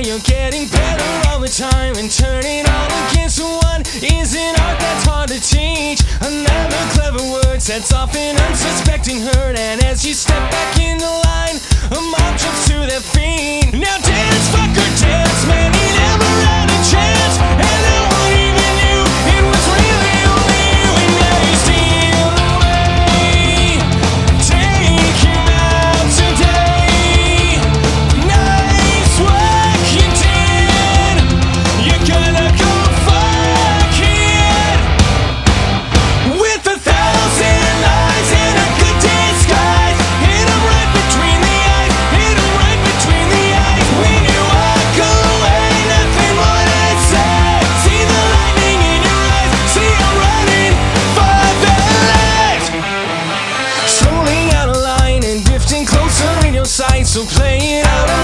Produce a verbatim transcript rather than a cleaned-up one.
you're getting better all the time, and turning all against one is an art that's hard to teach. Another clever word sets off an unsuspecting herd, and as you step back in the line, a mob jumps to their feet. Now dance, fucker, dance, man, he never had a chance, and no one even knew it was really only you, and now you steal away. Take him out today. Nice work you did. You're gonna go fuck it. With a thousand lies and a good disguise, hit him right between the eyes, hit him right between the eyes. When you walk away, nothing more to say. See the lightning in your eyes, see him running for their lives. Strolling out of line and drifting closer in your sight, so play it out.